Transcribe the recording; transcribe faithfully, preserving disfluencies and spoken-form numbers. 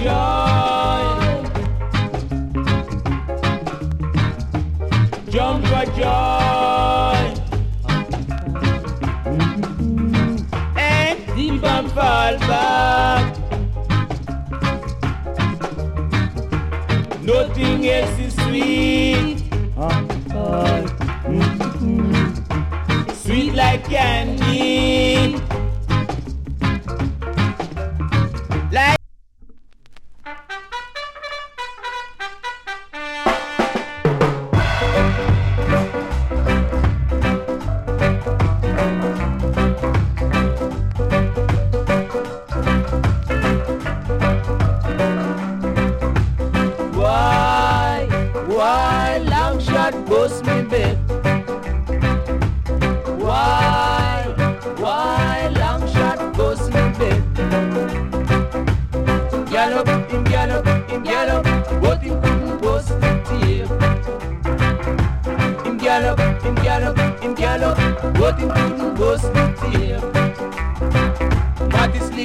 joy. Jump for joy. And deep and fall back. Nothing else is sweet. Sweet like candy. Like why, why long shot bust me bed? Why, why long shot bust me bed? Gallop, him gallop, him gallop, but him couldn't bust the tape. Him gallop, him gallop, him gallop, but him couldn't bust the tape. Matty slick